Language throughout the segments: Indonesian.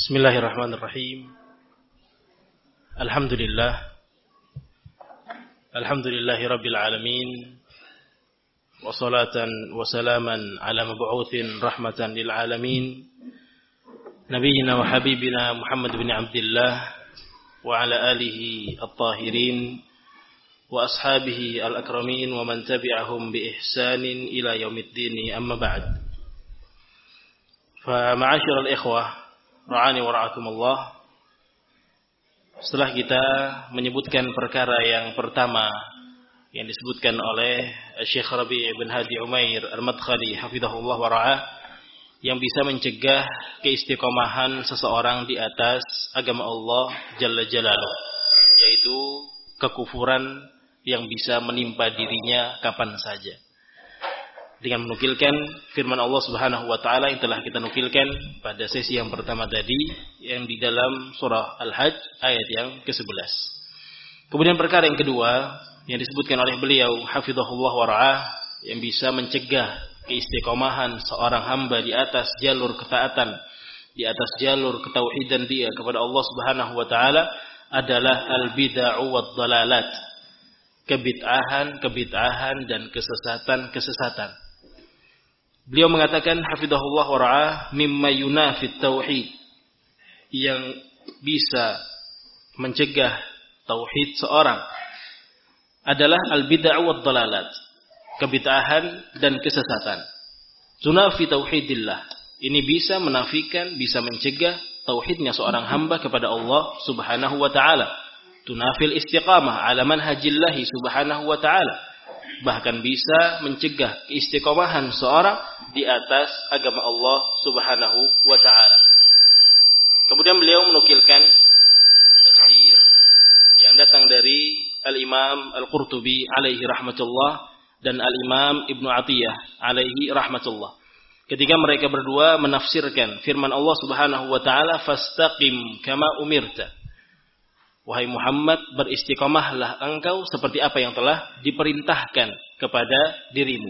Bismillahirrahmanirrahim. Alhamdulillahi rabbil alamin. Wassalatan wassalaman ala mab'utsin rahmatan lil alamin. Nabiyyina wa habibina Muhammad bin Abdullah wa ala alihi at-tahirin wa ashabihi al-akramin wa man tabi'ahum bi ihsanin ila yaumiddin, amma ba'd. Fa ma'asyiral ikhwah ra'ani wa ra'akumullah. Setelah kita menyebutkan perkara yang pertama yang disebutkan oleh Syekh Rabi' bin Hadi Umair Al-Madkhali hafizahullah wa ra'ah, yang bisa mencegah keistiqomahan seseorang di atas agama Allah Jalla Jalaluh, yaitu kekufuran yang bisa menimpa dirinya kapan saja. Dengan menukilkan firman Allah Subhanahu wa taala yang telah kita nukilkan pada sesi yang pertama tadi, yang di dalam surah Al-Hajj ayat yang ke-11. Kemudian perkara yang kedua yang disebutkan oleh beliau hafizahullah wa ra'ah, yang bisa mencegah keistiqomahan seorang hamba di atas jalur ketaatan, di atas jalur ketauhidan dia kepada Allah Subhanahu wa taala, adalah al-bid'ah wad dalalat. Kebid'ahan dan kesesatan. Beliau mengatakan hafizahullah wa ra'ah, mimma yunafit tauhid, yang bisa mencegah tauhid seorang adalah al-bid'ah wad dalalat, kebid'ahan dan kesesatan. Tunafi tauhidillah, ini bisa menafikan, bisa mencegah tauhidnya seorang hamba kepada Allah Subhanahu wa taala. Tunafil istiqamah ala manhajillahi Subhanahu wa taala, bahkan bisa mencegah keistiqomahan seorang di atas agama Allah Subhanahu wa taala. Kemudian beliau menukilkan tafsir yang datang dari Al-Imam Al-Qurtubi alaihi rahmatullah dan Al-Imam Ibnu Atiyah alaihi rahmatullah. Ketika mereka berdua menafsirkan firman Allah Subhanahu wa taala, fastaqim kama umirta. Wahai Muhammad, beristiqomahlah engkau seperti apa yang telah diperintahkan kepada dirimu.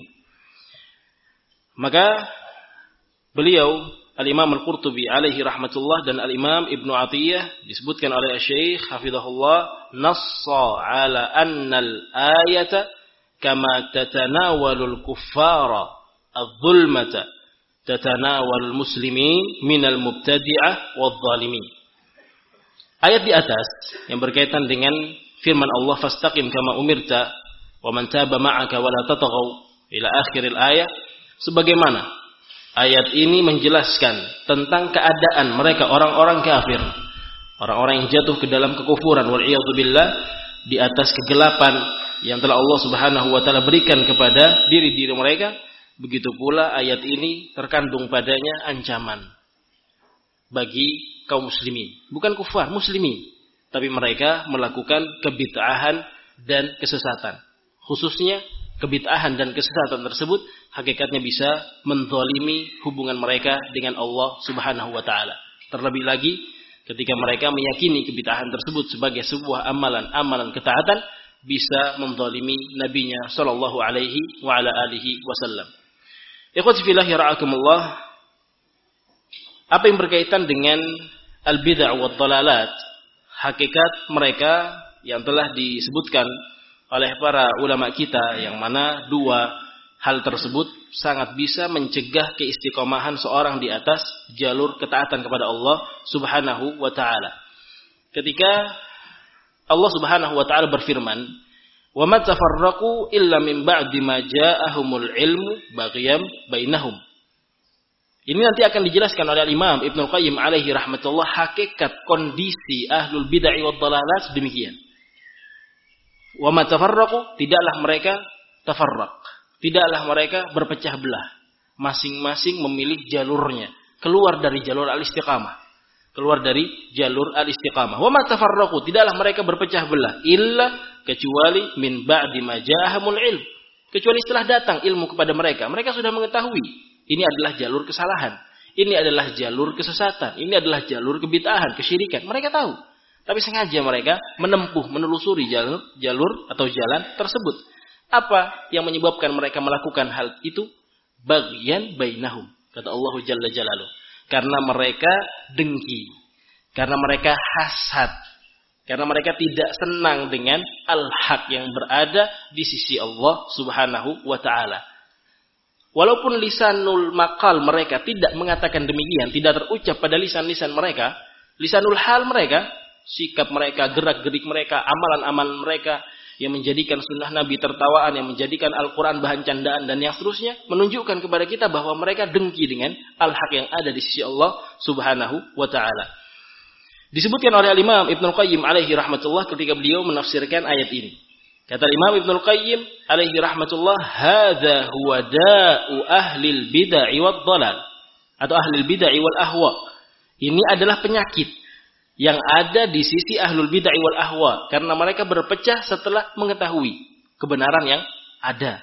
Maka beliau Al-Imam Al-Qurtubi alaihi rahmatullah dan Al-Imam Ibnu Atiyah disebutkan oleh Syekh hafizahullah, nassa ala anna al-ayata kama tatanawalul kuffara adh-dhulmata tatanawalul muslimin minal mubtadi'ah wadh-dhalimin. Ayat di atas yang berkaitan dengan firman Allah, fastaqim kama umirta wa man taba ma'aka wa la tataghaw ila akhiril ayat, sebagaimana ayat ini menjelaskan tentang keadaan mereka orang-orang kafir, orang-orang yang jatuh ke dalam kekufuran wal iyadzu billah, di atas kegelapan yang telah Allah Subhanahu wa taala berikan kepada diri-diri mereka. Begitu pula ayat ini terkandung padanya ancaman bagi kaum muslimin, bukan kufar, muslimin, tapi mereka melakukan kebid'ahan dan kesesatan. Khususnya kebid'ahan dan kesesatan tersebut hakikatnya bisa menzalimi hubungan mereka dengan Allah Subhanahu wa taala. Terlebih lagi ketika mereka meyakini kebid'ahan tersebut sebagai sebuah amalan ketaatan, bisa menzalimi nabinya sallallahu alaihi wa ala alihi wasallam. Ikhwati fillah yara'akumullah, apa yang berkaitan dengan al-bid'ah wa dhalalat, hakikat mereka yang telah disebutkan oleh para ulama kita, yang mana dua hal tersebut sangat bisa mencegah keistiqomahan seorang di atas jalur ketaatan kepada Allah Subhanahu wa taala. Ketika Allah Subhanahu wa taala berfirman, "Wa ma tafarraqu illa min ba'di ma ja'ahumul ilmu baghyan bainahum." Ini nanti akan dijelaskan oleh Imam Ibnu Qayyim alaihi rahmatullah, hakikat kondisi ahlul bid'ah wad dhalalat demikian. Wa ma tafarraqu, tidaklah mereka tafarraq, tidaklah mereka berpecah belah, masing-masing memilih jalurnya, keluar dari jalur al-istiqamah, Wa ma tafarraqu, tidaklah mereka berpecah belah illa, kecuali min ba'di ma ja'ahumul ilm, kecuali setelah datang ilmu kepada mereka. Mereka sudah mengetahui ini adalah jalur kesalahan, ini adalah jalur kesesatan, ini adalah jalur kebid'ahan, kesyirikan. Mereka tahu, tapi sengaja mereka menelusuri jalur atau jalan tersebut. Apa yang menyebabkan mereka melakukan hal itu? Baghyan bainahum, kata Allah Jalla Jalaluh. Karena mereka dengki, Karena mereka hasad. Karena mereka tidak senang dengan al-haq yang berada di sisi Allah Subhanahu wa ta'ala. Walaupun lisanul maqal mereka tidak mengatakan demikian, tidak terucap pada lisan-lisan mereka, lisanul hal mereka, sikap mereka, gerak-gerik mereka, amalan-amalan mereka yang menjadikan sunnah Nabi tertawaan, yang menjadikan Al-Quran bahan candaan dan yang seterusnya, menunjukkan kepada kita bahwa mereka dengki dengan al-haq yang ada di sisi Allah Subhanahu wa ta'ala. Disebutkan oleh Imam Ibnul Qayyim alaihi rahmatullah ketika beliau menafsirkan ayat ini. Kata Imam Ibnul Qayyim alaihi rahmatullah, hadza huwa da'u ahlil bid'ah wad dhalal, atau ahlil bid'ah wal ahwa. Ini adalah penyakit yang ada di sisi ahlul bid'ah wal ahwa, karena mereka berpecah setelah mengetahui kebenaran yang ada.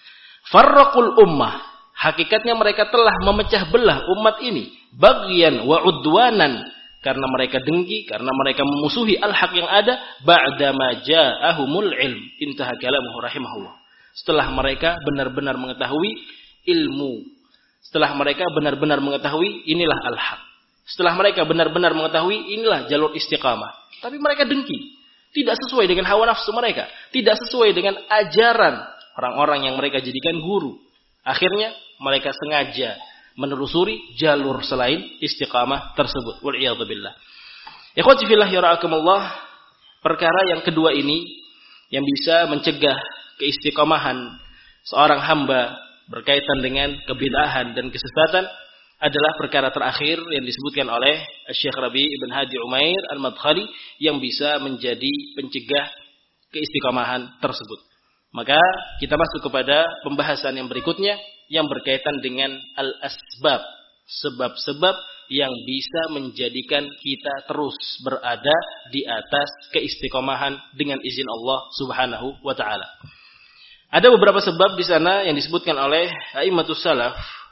Farraqul ummah, hakikatnya mereka telah memecah belah umat ini, baghyan wa udwanan, karena mereka dengki, karena mereka memusuhi al-haq yang ada, ba'dama ja'ahumul ilm. Intaha kalamuhu rahimahullah. Setelah mereka benar-benar mengetahui ilmu. Setelah mereka benar-benar mengetahui inilah al-haq. Setelah mereka benar-benar mengetahui inilah jalur istiqamah. Tapi mereka dengki. Tidak sesuai dengan hawa nafsu mereka. Tidak sesuai dengan ajaran orang-orang yang mereka jadikan guru. Akhirnya mereka sengaja menelusuri jalur selain istiqamah tersebut. Wal'iyadzubillah. Ikhwati fillah yara'akumullah, perkara yang kedua ini yang bisa mencegah keistiqamahan seorang hamba berkaitan dengan kebid'ahan dan kesesatan adalah perkara terakhir yang disebutkan oleh Syekh Rabi' Ibn Hadi Umair Al-Madkhali yang bisa menjadi pencegah keistiqamahan tersebut. Maka kita masuk kepada pembahasan yang berikutnya yang berkaitan dengan al-asbab, sebab-sebab yang bisa menjadikan kita terus berada di atas keistiqomahan dengan izin Allah Subhanahu wa taala. Ada beberapa sebab di sana yang disebutkan oleh a'immatus salaf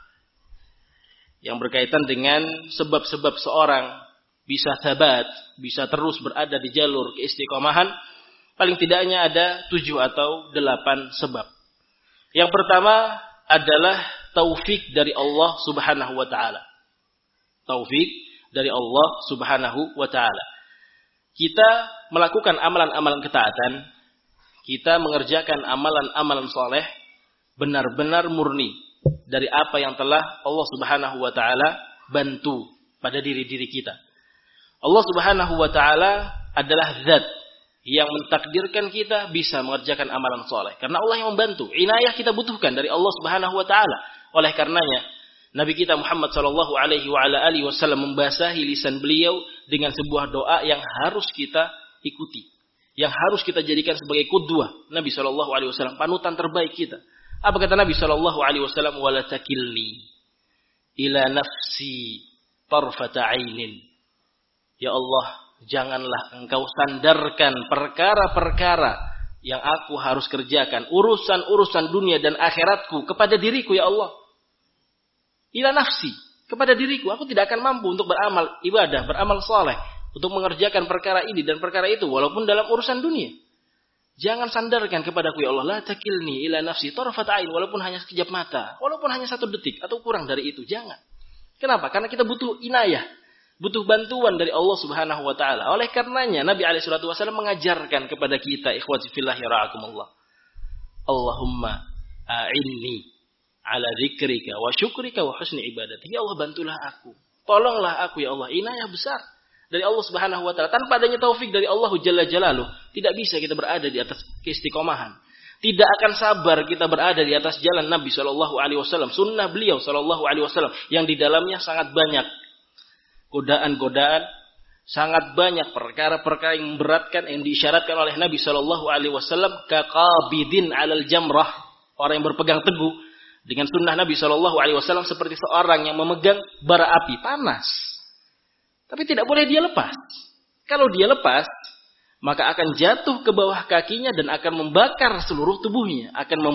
yang berkaitan dengan sebab-sebab seorang bisa thabat, bisa terus berada di jalur keistiqomahan. Paling tidaknya ada 7 atau 8 sebab. Yang pertama adalah taufik dari Allah Subhanahu wa taala. Taufik dari Allah Subhanahu wa taala. Kita melakukan amalan-amalan ketaatan, kita mengerjakan amalan-amalan soleh benar-benar murni dari apa yang telah Allah Subhanahu wa taala bantu pada diri-diri kita. Allah Subhanahu wa taala adalah zat yang mentakdirkan kita bisa mengerjakan amalan soleh. Karena Allah yang membantu. Inayah kita butuhkan dari Allah Subhanahu wa taala. Oleh karenanya Nabi kita Muhammad sallallahu alaihi wasallam membasahi lisan beliau dengan sebuah doa yang harus kita ikuti, yang harus kita jadikan sebagai qudwah. Nabi sallallahu alaihi wasallam panutan terbaik kita. Apa kata Nabi sallallahu alaihi wasallam? Wala takilni ila nafsi tarfata ainin. Ya Allah, janganlah engkau sandarkan perkara-perkara yang aku harus kerjakan, urusan-urusan dunia dan akhiratku kepada diriku ya Allah. Ila nafsi, kepada diriku. Aku tidak akan mampu untuk beramal ibadah, beramal saleh, untuk mengerjakan perkara ini dan perkara itu, walaupun dalam urusan dunia. Jangan sandarkan kepadaku ya Allah, la takilni ila nafsi tarfat ain, walaupun hanya sekejap mata, walaupun hanya 1 detik atau kurang dari itu, jangan. Kenapa? Karena kita butuh inayah, butuh bantuan dari Allah Subhanahu wa taala. Oleh karenanya Nabi alaihi salatu wasallam mengajarkan kepada kita, ikhwati fillah yara'akumullah, Allahumma a'inni ala dzikrika wa syukrika wa husni ibadati. Ya Allah, bantulah aku, tolonglah aku ya Allah. Inayah besar dari Allah Subhanahu wa taala. Tanpa adanya taufik dari Allah Jalla Jalaluh, tidak bisa kita berada di atas keistiqomahan. Tidak akan sabar kita berada di atas jalan Nabi sallallahu alaihi wasallam, sunnah beliau sallallahu alaihi wasallam yang di dalamnya sangat banyak godaan-godaan, sangat banyak perkara-perkara yang memberatkan yang diisyaratkan oleh Nabi sallallahu alaihi wasallam, kaqabidin 'alal jamrah, orang yang berpegang teguh dengan sunnah Nabi sallallahu alaihi wasallam seperti seorang yang memegang bara api panas. Tapi tidak boleh dia lepas. Kalau dia lepas, maka akan jatuh ke bawah kakinya dan akan membakar seluruh tubuhnya,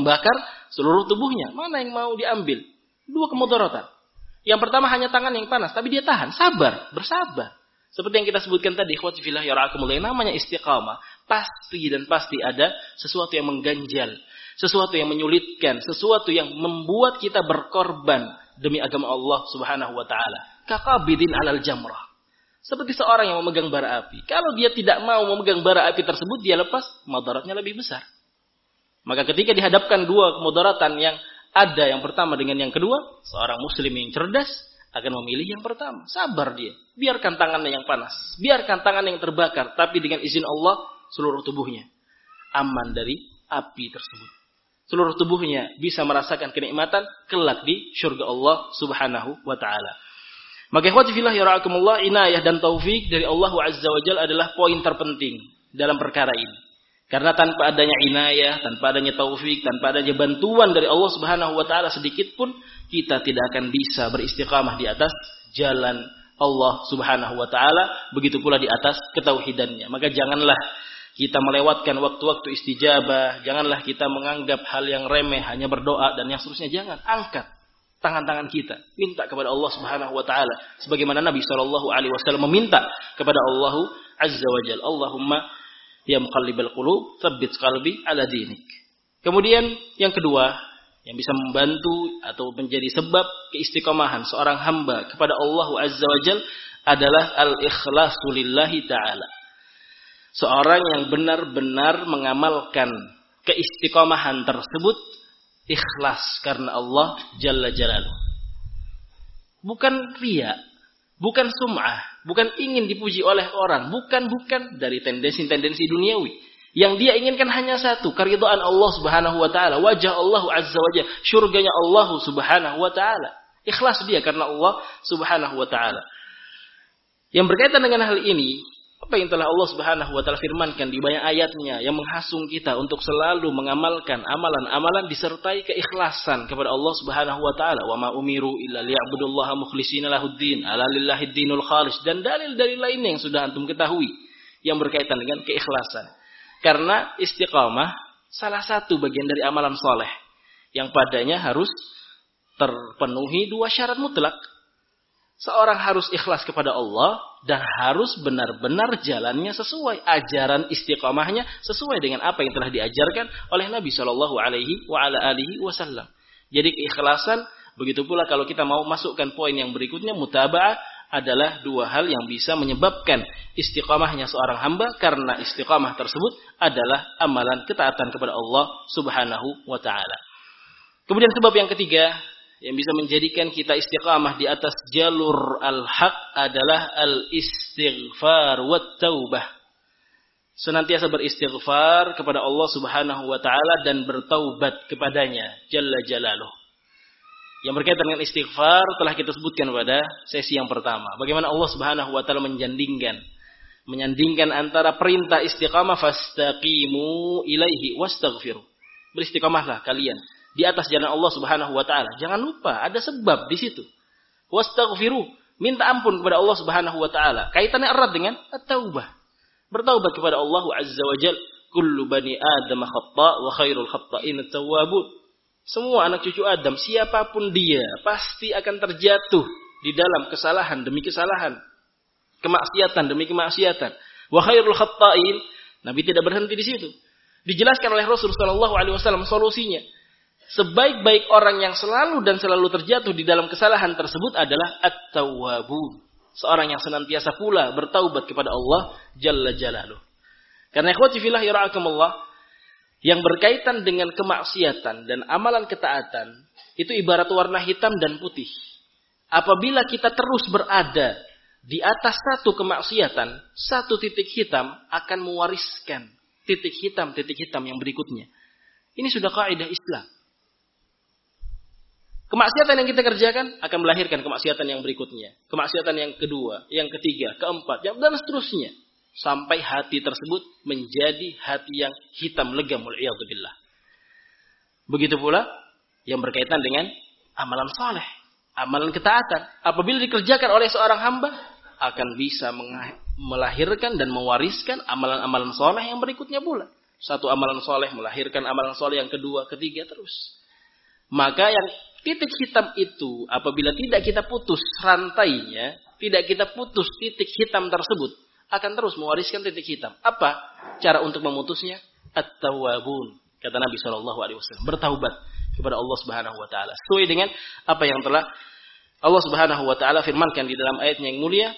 Mana yang mau diambil? 2 kemudaratan. Yang pertama hanya tangan yang panas, tapi dia tahan, bersabar. Seperti yang kita sebutkan tadi, ikhwati fillah yara'akumullah, namanya istiqamah. Pasti ada sesuatu yang mengganjal, sesuatu yang menyulitkan, sesuatu yang membuat kita berkorban demi agama Allah Subhanahu wa taala. Kaqabidin 'alal jamrah. Seperti seorang yang memegang bara api. Kalau dia tidak mau memegang bara api tersebut, dia lepas, mudaratnya lebih besar. Maka ketika dihadapkan dua kemudaratan yang ada, yang pertama dengan yang kedua, seorang muslim yang cerdas akan memilih yang pertama. Sabar dia. Biarkan tangannya yang panas. Biarkan tangannya yang terbakar. Tapi dengan izin Allah, seluruh tubuhnya aman dari api tersebut. Seluruh tubuhnya bisa merasakan kenikmatan kelak di syurga Allah subhanahu wa ta'ala. Maka ikhwati fillah ya ra'akumullah, inayah dan taufik dari Allah Azza wa Jalla adalah poin terpenting dalam perkara ini. Karena tanpa adanya inayah, tanpa adanya taufik, tanpa adanya bantuan dari Allah subhanahu wa ta'ala sedikit pun, kita tidak akan bisa beristiqamah di atas jalan Allah subhanahu wa ta'ala. Begitu pula di atas ketauhidannya. Maka janganlah kita melewatkan waktu-waktu istijabah. Janganlah kita menganggap hal yang remeh, hanya berdoa dan yang seterusnya. Jangan. Angkat tangan-tangan kita. Minta kepada Allah subhanahu wa ta'ala. Sebagaimana Nabi SAW meminta kepada Allah Azza wa Jalla. Allahumma ya muqallibal qulub, tsabbit qalbi ala dinik. Kemudian yang kedua, yang bisa membantu atau menjadi sebab keistiqomahan seorang hamba kepada Allah Azza wa Jalla adalah al-ikhlasu lillahi ta'ala. Seorang yang benar-benar mengamalkan keistiqomahan tersebut ikhlas karena Allah Jalla Jalaluh. Bukan riya, bukan sum'ah, bukan ingin dipuji oleh orang, bukan dari tendensi-tendensi duniawi. Yang dia inginkan hanya satu, keridhaan Allah Subhanahu wa taala, wajah Allah Azza wa Jalla, syurganya Allah Subhanahu wa taala. Ikhlas dia karena Allah Subhanahu wa taala. Yang berkaitan dengan hal ini, apa yang telah Allah Subhanahu wa taala firmankan di banyak ayatnya yang menghasung kita untuk selalu mengamalkan amalan-amalan disertai keikhlasan kepada Allah Subhanahu wa taala. Wa ma umiru illa liya'budullaha mukhlishina lahuddin, ala lillahid dinul khalis, dan dalil-dalil lainnya yang sudah antum ketahui yang berkaitan dengan keikhlasan. Karena istiqamah salah satu bagian dari amalan soleh yang padanya harus terpenuhi dua syarat mutlak. Seorang harus ikhlas kepada Allah dan harus benar-benar jalannya sesuai, ajaran istiqamahnya sesuai dengan apa yang telah diajarkan oleh Nabi Shallallahu Alaihi Wasallam. Jadi keikhlasan, begitu pula kalau kita mau masukkan poin yang berikutnya, mutaba'ah, adalah dua hal yang bisa menyebabkan istiqamahnya seorang hamba, karena istiqamah tersebut adalah amalan ketaatan kepada Allah Subhanahu wa taala. Kemudian sebab yang ketiga yang bisa menjadikan kita istiqamah di atas jalur al-haq adalah al-istighfar wa taubah. Senantiasa beristighfar kepada Allah Subhanahu wa taala dan bertaubat kepadanya Jalla Jalaluh. Yang berkaitan dengan istighfar telah kita sebutkan pada sesi yang pertama. Bagaimana Allah Subhanahu wa taala menyandingkan antara perintah istiqamah, fastaqimu ilaihi wastaghfiru. Beristiqamahlah kalian di atas jalan Allah Subhanahu wa taala. Jangan lupa ada sebab di situ. Wastaghfiru, minta ampun kepada Allah Subhanahu wa taala. Kaitannya erat dengan at-taubah. Bertaubat kepada Allah Azza wa Jalla. Kullu bani Adam khata' wa khairul khata'in at-tawwabun. Semua anak cucu Adam, siapapun dia, pasti akan terjatuh di dalam kesalahan demi kesalahan, kemaksiatan demi kemaksiatan. Wa khairul khata'in, Nabi tidak berhenti di situ. Dijelaskan oleh Rasulullah SAW solusinya. Sebaik-baik orang yang selalu dan selalu terjatuh di dalam kesalahan tersebut adalah at-tawwabun. Seorang yang senantiasa pula bertaubat kepada Allah Jalla Jalaluh. Karena ikhwati fillah yara'akumullah, yang berkaitan dengan kemaksiatan dan amalan ketaatan itu ibarat warna hitam dan putih. Apabila kita terus berada di atas satu kemaksiatan, satu titik hitam akan mewariskan titik hitam yang berikutnya. Ini sudah kaidah Islam. Kemaksiatan yang kita kerjakan akan melahirkan kemaksiatan yang berikutnya, kemaksiatan yang kedua, yang ketiga, keempat, dan seterusnya. Sampai hati tersebut menjadi hati yang hitam legam, wal'iyadzubillah. Begitu pula yang berkaitan dengan amalan soleh, amalan ketaatan. Apabila dikerjakan oleh seorang hamba, akan bisa melahirkan dan mewariskan amalan-amalan soleh yang berikutnya pula. Satu amalan soleh melahirkan amalan soleh yang kedua, ketiga, terus. Maka yang titik hitam itu, apabila tidak kita putus rantainya, tidak kita putus titik hitam tersebut, akan terus mewariskan titik hitam. Apa cara untuk memutusnya? At-tawwabun, kata Nabi SAW. Bertaubat kepada Allah Subhanahu wa taala. Sesuai dengan apa yang telah Allah Subhanahu wa taala firmankan di dalam ayatnya yang mulia,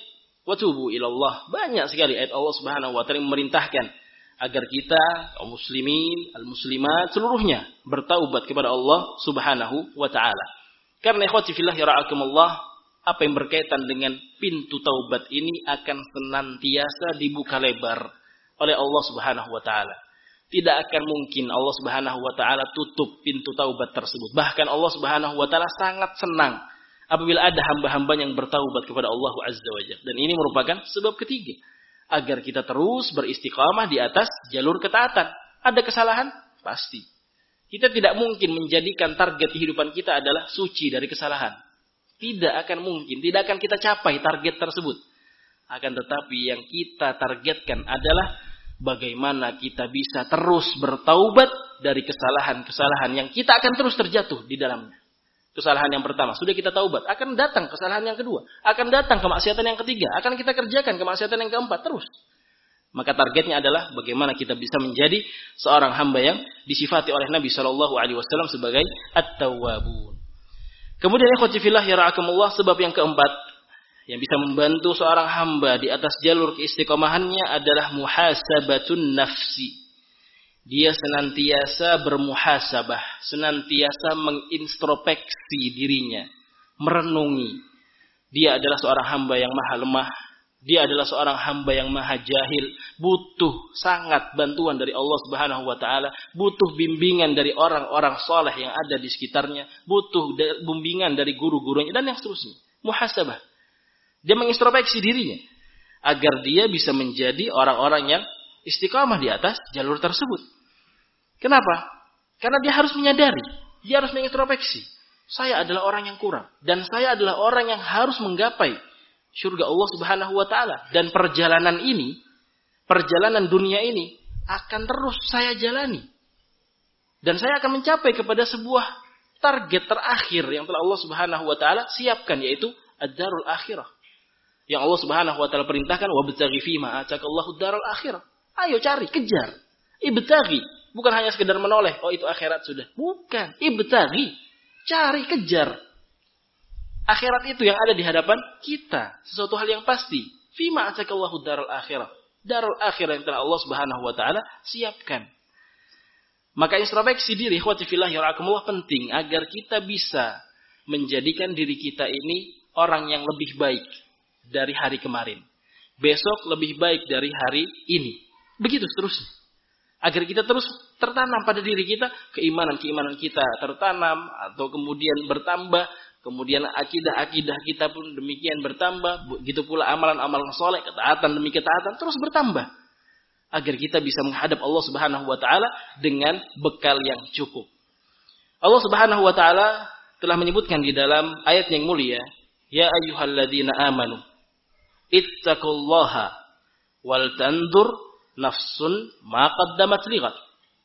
wa tubu ilallah. Banyak sekali ayat Allah Subhanahu wa taala yang memerintahkan agar kita kaum muslimin, al-muslimat seluruhnya bertaubat kepada Allah Subhanahu wa taala. Karena ikhwati fillah yara'akumullah, apa yang berkaitan dengan pintu taubat ini akan senantiasa dibuka lebar oleh Allah Subhanahu wa taala. Tidak akan mungkin Allah Subhanahu wa taala tutup pintu taubat tersebut. Bahkan Allah Subhanahu wa taala sangat senang apabila ada hamba-hamba yang bertaubat kepada Allah Azza wa Jalla. Dan ini merupakan sebab ketiga agar kita terus beristiqamah di atas jalur ketaatan. Ada kesalahan? Pasti. Kita tidak mungkin menjadikan target kehidupan kita adalah suci dari kesalahan. Tidak akan mungkin, tidak akan kita capai target tersebut. Akan tetapi yang kita targetkan adalah bagaimana kita bisa terus bertaubat dari kesalahan-kesalahan yang kita akan terus terjatuh di dalamnya. Kesalahan yang pertama, sudah kita taubat, akan datang kesalahan yang kedua, akan datang kemaksiatan yang ketiga, akan kita kerjakan kemaksiatan yang keempat, terus. Maka targetnya adalah bagaimana kita bisa menjadi seorang hamba yang disifati oleh Nabi SAW sebagai at-tawwabun. Kemudian ikhwati fillah yara'akumullah, sebab yang keempat yang bisa membantu seorang hamba di atas jalur keistiqomahannya adalah muhasabatun nafsi. Dia senantiasa bermuhasabah, senantiasa mengintrospeksi dirinya, merenungi. Dia adalah seorang hamba yang maha lemah, dia adalah seorang hamba yang maha jahil, butuh sangat bantuan dari Allah Subhanahu wa taala, butuh bimbingan dari orang-orang saleh yang ada di sekitarnya, butuh bimbingan dari guru-gurunya dan yang seterusnya. Muhasabah. Dia mengintrospeksi dirinya agar dia bisa menjadi orang-orang yang istiqamah di atas jalur tersebut. Kenapa? Karena dia harus menyadari, dia harus mengintrospeksi. Saya adalah orang yang kurang dan saya adalah orang yang harus menggapai surga Allah Subhanahu wa taala, dan perjalanan ini, perjalanan dunia ini akan terus saya jalani. Dan saya akan mencapai kepada sebuah target terakhir yang telah Allah Subhanahu wa taala siapkan, yaitu ad-darul akhirah. Yang Allah Subhanahu wa taala perintahkan, wabtaghi fima atakallahu ad-darul akhirah. Ayo cari, kejar. Ibtaghi, bukan hanya sekedar menoleh, oh itu akhirat sudah. Bukan, ibtaghi. Cari, kejar. Akhirat itu yang ada di hadapan kita, sesuatu hal yang pasti. Fima atakallahu ad-darul akhirah. Darul akhirah yang telah Allah Subhanahu wa taala siapkan. Maka introspeksi diri ikhwati fillah yarhakumullah penting agar kita bisa menjadikan diri kita ini orang yang lebih baik dari hari kemarin. Besok lebih baik dari hari ini. Begitu seterusnya. Agar kita terus tertanam pada diri kita, keimanan-keimanan kita tertanam atau kemudian bertambah, kemudian akidah-akidah kita pun demikian bertambah, begitu pula amalan-amalan soleh, ketaatan demi ketaatan terus bertambah. Agar kita bisa menghadap Allah Subhanahu wa taala dengan bekal yang cukup. Allah Subhanahu wa taala telah menyebutkan di dalam ayat yang mulia, ya ayyuhalladzina amanu ittaqullaha wal tanzur nafsun ma qaddamat lighad.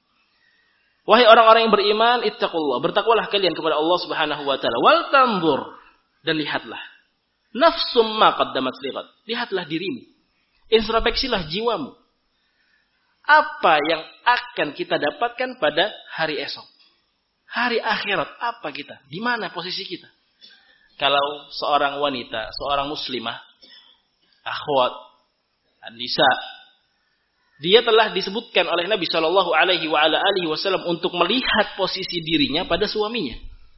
Wahai orang-orang yang beriman, ittaqullah, bertakwalah kalian kepada Allah Subhanahu wa taala, wal tanzur, dan lihatlah nafsum ma qaddamat lighad. Lihatlah dirimu. Introspeksilah jiwamu. Apa yang akan kita dapatkan pada hari esok? Hari akhirat, apa kita? Di mana posisi kita? Kalau seorang wanita, seorang muslimah, akhwat, an-nisa, dia telah disebutkan oleh Nabi Shallallahu Alaihi Wasallam untuk melihat posisi dirinya pada suaminya.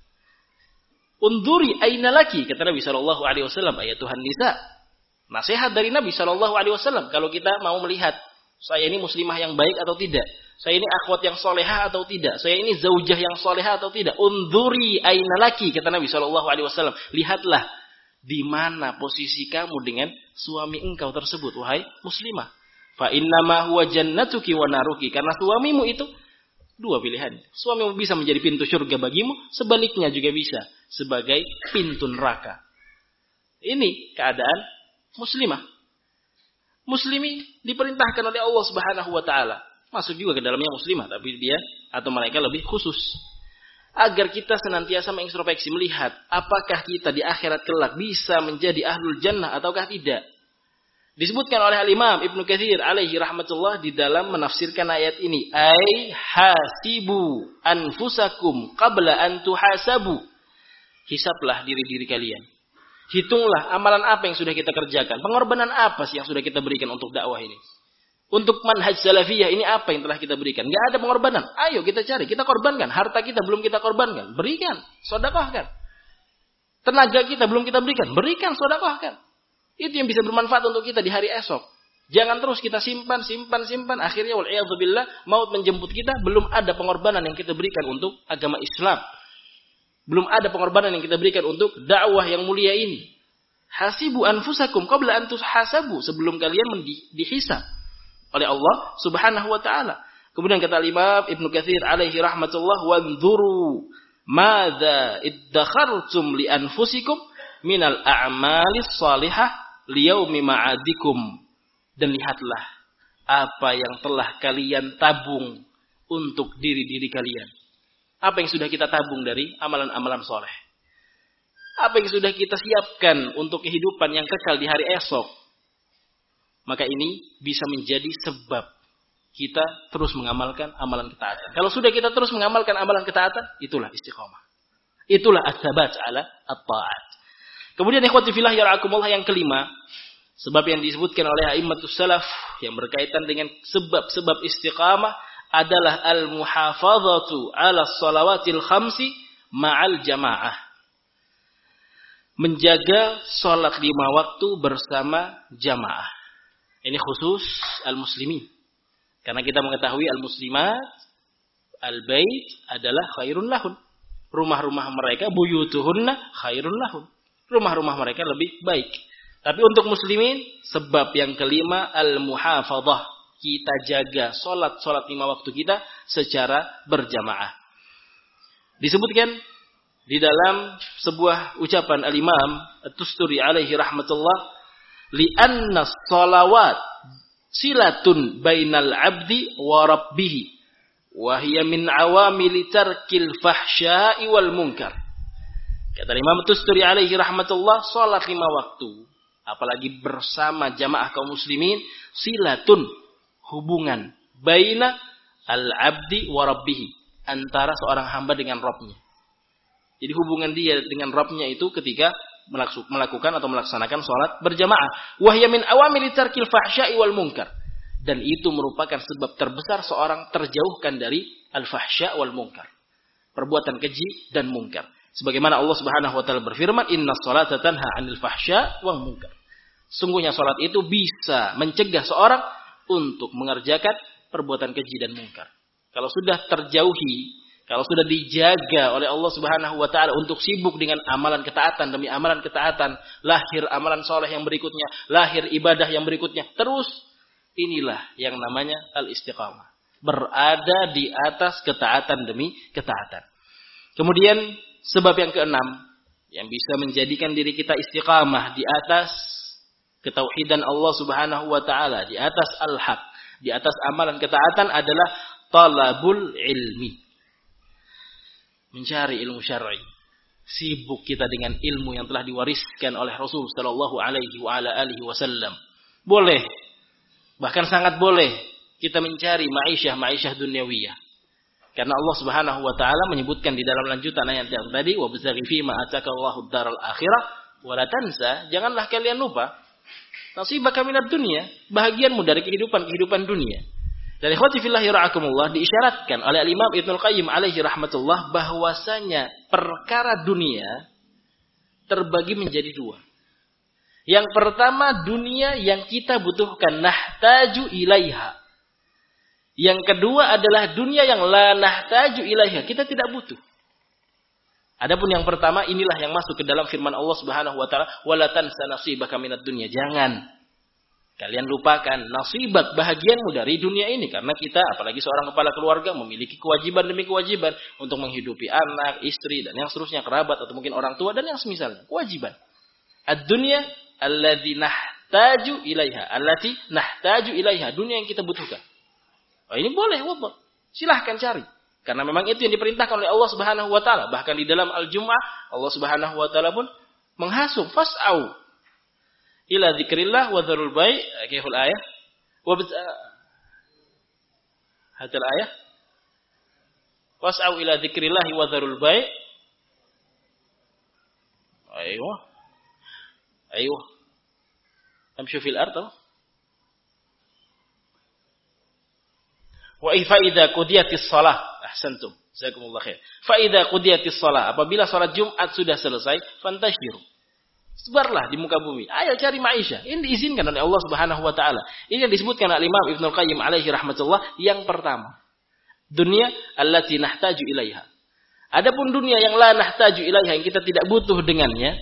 Unduri aina laki, kata Nabi Shallallahu Alaihi Wasallam, ayat Tuhan nisa. Nasihat dari Nabi Shallallahu Alaihi Wasallam kalau kita mau melihat saya ini muslimah yang baik atau tidak, saya ini akhwat yang solehah atau tidak, saya ini zaujah yang solehah atau tidak. Unduri aina laki, kata Nabi Shallallahu Alaihi Wasallam, lihatlah di mana posisi kamu dengan suami engkau tersebut, wahai muslimah. Fa innama huwa jannatuki wa naruki, karena suamimu itu dua pilihan. Suamimu bisa menjadi pintu surga bagimu, sebaliknya juga bisa sebagai pintu neraka. Ini keadaan muslimah. Muslimi diperintahkan oleh Allah Subhanahu wa taala, masuk juga ke dalamnya muslimah, tapi dia atau mereka lebih khusus. Agar kita senantiasa mengintrospeksi, melihat apakah kita di akhirat kelak bisa menjadi ahlul jannah ataukah tidak. Disebutkan oleh Al-Imam Ibnu Katsir alaihi rahmatullah di dalam menafsirkan ayat ini, ai hasibu anfusakum qabla an tuhasabu. Hisablah diri-diri kalian Hitunglah amalan apa yang sudah kita kerjakan. Pengorbanan apa sih yang sudah kita berikan untuk dakwah ini. Untuk manhaj salafiyah ini apa yang telah kita berikan. Gak ada pengorbanan. Ayo kita cari, kita korbankan. Harta kita belum kita korbankan. Berikan, sedekahkan. Tenaga kita belum kita berikan, sedekahkan. Itu yang bisa bermanfaat untuk kita di hari esok. Jangan terus kita simpan. Akhirnya wal'iyadzubillah, maut menjemput kita. Belum ada pengorbanan yang kita berikan untuk agama Islam. Belum ada pengorbanan yang kita berikan untuk dakwah yang mulia ini. Hasibu anfusakum qabla an tuhasabu. Sebelum kalian dihisab oleh Allah Subhanahu wa taala. Kemudian kata Imam Ibnu Katsir alaihi rahmatullah, "Wanzuru madza iddakhartum li anfusikum minal a'malis salihah liyaumi ma'adikum." Dan lihatlah apa yang telah kalian tabung untuk diri-diri kalian. Apa yang sudah kita tabung dari amalan-amalan soleh. Apa yang sudah kita siapkan untuk kehidupan yang kekal di hari esok. Maka ini bisa menjadi sebab kita terus mengamalkan amalan ketaatan. Kalau sudah kita terus mengamalkan amalan ketaatan, itulah istiqamah. Itulah as-sabat ala at-ta'at. Kemudian ikhwati fillah yara'akumullah yang kelima, sebab yang disebutkan oleh a'immatus salaf yang berkaitan dengan sebab-sebab istiqamah adalah al-muhafazatu ala shalawatil khamsi ma'al jamaah. Menjaga salat 5 waktu bersama jamaah. Ini khusus al-muslimin. Karena kita mengetahui al-muslimat, al-bait adalah khairun lahun. Rumah-rumah mereka, buyutuhunna khairun lahun. Rumah-rumah mereka lebih baik. Tapi untuk muslimin, sebab yang kelima, al-muhafazah. Kita jaga solat 5 waktu kita secara berjamaah. Disebutkan di dalam sebuah ucapan al-Imam At-Tusturi alaihi rahmatullah, li'anna sholawat silatun bainal abdi wa rabbih wa hiya min awamili tarkil fahsya'i wal munkar. Kata Imam At-Tusturi alaihi rahmatullah, salat 5 waktu apalagi bersama jamaah kaum muslimin, silatun, hubungan baina al-abdi wa rabbih, antara seorang hamba dengan Rabbnya. Jadi hubungan dia dengan Rabbnya itu ketika melakukan atau melaksanakan sholat berjamaah. Wahya min awamili tarkil fahsya'i wal munkar. Dan itu merupakan sebab terbesar seorang terjauhkan dari al-fahsya' wal munkar. Perbuatan keji dan munkar. Sebagaimana Allah Subhanahu wa taala berfirman, "Innas sholata tanha 'anil fahsya' wal munkar." Sungguhnya sholat itu bisa mencegah seorang untuk mengerjakan perbuatan keji dan munkar. Kalau sudah terjauhi, kalau sudah dijaga oleh Allah Subhanahu wa taala untuk sibuk dengan amalan ketaatan demi amalan ketaatan, lahir amalan soleh yang berikutnya, lahir ibadah yang berikutnya, terus inilah yang namanya al-istiqamah. Berada di atas ketaatan demi ketaatan. Kemudian sebab yang keenam yang bisa menjadikan diri kita istiqamah di atas ketauhidan Allah Subhanahu wa taala, di atas al-haq, di atas amalan ketaatan adalah talabul ilmi. Mencari ilmu syar'i. Sibuk kita dengan ilmu yang telah diwariskan oleh Rasul sallallahu alaihi wa ala alihi wasallam. Boleh, bahkan sangat boleh kita mencari ma'isyah dunyawiyah. Karena Allah Subhanahu wa taala menyebutkan di dalam lanjutan ayat yang tadi, wa bizaghi fi ma atakallahu ad-daral akhirah wa la tansa, janganlah kalian lupa nasibaka minad dunya, bahagianmu dari kehidupan dunia. Dan ikhwati fillah yara'akumullah, diisyaratkan oleh Imam Ibnul Qayyim alaihi rahmatullah bahwasanya perkara dunia terbagi menjadi 2. Yang pertama dunia yang kita butuhkan, nahtaju ilaiha. Yang kedua adalah dunia yang la nahtaju ilaiha, kita tidak butuh. Adapun yang pertama, inilah yang masuk ke dalam firman Allah Subhanahu wa taala, wala tansa nasibaka minad dunya. Jangan kalian lupakan nasibak, bahagianmu dari dunia ini, karena kita apalagi seorang kepala keluarga memiliki kewajiban demi kewajiban untuk menghidupi anak, istri dan yang seterusnya, kerabat atau mungkin orang tua dan yang semisalnya. Kewajiban. Ad-dunya allati nahtaju ilaiha, dunia yang kita butuhkan. Oh, ini boleh, wadah. Silahkan cari. Karena memang itu yang diperintahkan oleh Allah Subhanahu wa taala. Bahkan di dalam Al-Jum'ah Allah Subhanahu wa taala pun menghasung, fas'au ila dzikrillah wa dzarul bai', kayful ayah. Hadal ayah. Fas'au ila dzikrillah wa dzarul bai'. Aywa. Ayo. Amshu fil ardh. Wa idza qudiyatis shalah. Ahsantum. Jazakumullah khair. Fa idza qudiyatis shalah, apabila salat Jumat sudah selesai, fantashiru. Sebarlah di muka bumi. Ayo cari maisha. Ini diizinkan oleh Allah Subhanahu wa taala. Ini yang disebutkan oleh Imam Ibnu Qayyim alaihi rahmatullah yang pertama. Dunia allati nahtaju ilaiha. Adapun dunia yang la nahtaju ilaiha, yang kita tidak butuh dengannya,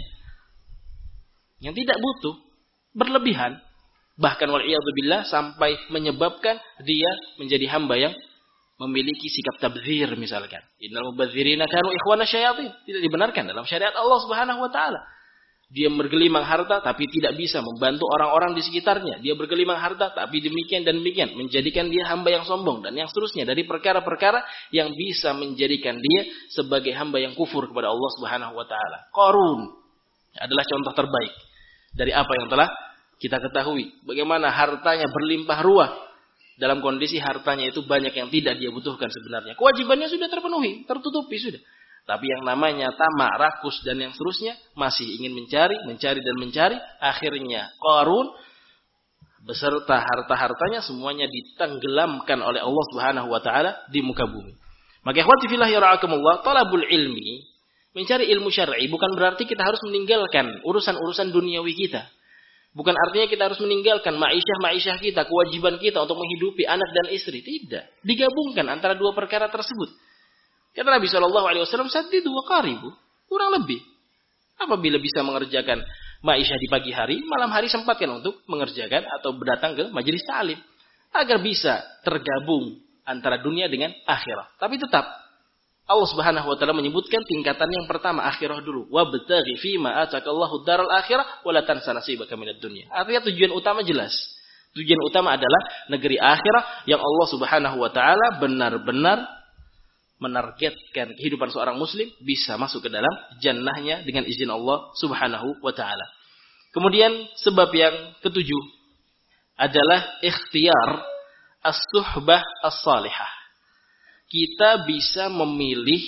yang tidak butuh, berlebihan, bahkan wal iyadzubillah sampai menyebabkan dia menjadi hamba yang memiliki sikap tabdzir misalkan. Innal mubadzirina kanu ikhwana syayatin. Tidak dibenarkan dalam syariat Allah Subhanahu wa taala. Dia bergelimang harta tapi tidak bisa membantu orang-orang di sekitarnya. Dia bergelimang harta tapi demikian dan demikian. Menjadikan dia hamba yang sombong dan yang seterusnya. Dari perkara-perkara yang bisa menjadikan dia sebagai hamba yang kufur kepada Allah Subhanahu wa ta'ala. Qarun adalah contoh terbaik dari apa yang telah kita ketahui. Bagaimana hartanya berlimpah ruah. Dalam kondisi hartanya itu banyak yang tidak dia butuhkan sebenarnya. Kewajibannya sudah terpenuhi, tertutupi sudah. Tapi yang namanya tamak, rakus, dan yang seterusnya masih ingin mencari dan mencari. Akhirnya Qarun beserta harta-hartanya semuanya ditenggelamkan oleh Allah Subhanahu wa taala di muka bumi. Maka ikhwati fillah ya ra'akumullah, talabul ilmi, mencari ilmu syar'i bukan berarti kita harus meninggalkan urusan-urusan duniawi kita. Bukan artinya kita harus meninggalkan ma'isyah kita, kewajiban kita untuk menghidupi anak dan istri. Tidak. Digabungkan antara dua perkara tersebut. Kata Nabi SAW, saddidu wa qaribu. Kurang lebih. Apabila bisa mengerjakan ma'isyah di pagi hari, malam hari sempatkan untuk mengerjakan atau datang ke majelis ta'lim. Agar bisa tergabung antara dunia dengan akhirat. Tapi tetap, Allah Subhanahu wa taala menyebutkan tingkatan yang pertama, akhirah dulu. Wabtaghi fima atakallahu daral akhirah wa la tansa nasibaka minad dunya. Artinya tujuan utama jelas. Tujuan utama adalah negeri akhirat yang Allah Subhanahu wa taala benar-benar menargetkan kehidupan seorang muslim bisa masuk ke dalam jannahnya dengan izin Allah Subhanahu wa taala. Kemudian sebab yang ketujuh adalah ikhtiyar as-suhbah as-salihah. Kita bisa memilih